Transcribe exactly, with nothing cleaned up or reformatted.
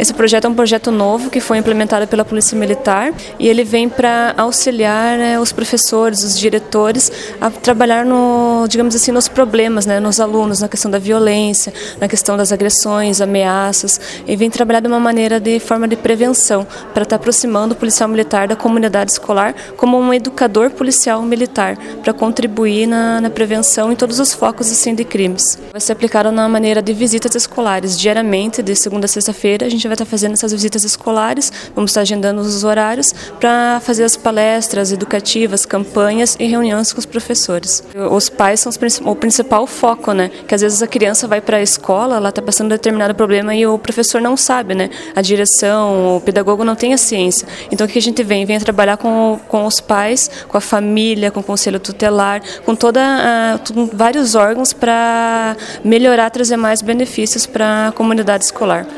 Esse projeto é um projeto novo que foi implementado pela Polícia Militar e ele vem para auxiliar, né, os professores, os diretores a trabalhar no, digamos assim, nos problemas, né, nos alunos, na questão da violência, na questão das agressões, ameaças, e vem trabalhar de uma maneira de forma de prevenção, para estar aproximando o policial militar da comunidade escolar como um educador policial militar, para contribuir na, na prevenção em todos os focos assim, de crimes. Vai ser aplicado na maneira de visitas escolares, diariamente, de segunda a sexta-feira, a gente vai estar fazendo essas visitas escolares, vamos estar agendando os horários para fazer as palestras educativas, campanhas e reuniões com os professores. Os pais são o principal foco, né? Que às vezes a criança vai para a escola, ela está passando um determinado problema e o professor não sabe, né? A direção, o pedagogo não tem a ciência. Então o que a gente vem? Vem trabalhar com, com os pais, com a família, com o conselho tutelar, com toda a, com vários órgãos para melhorar, trazer mais benefícios para a comunidade escolar.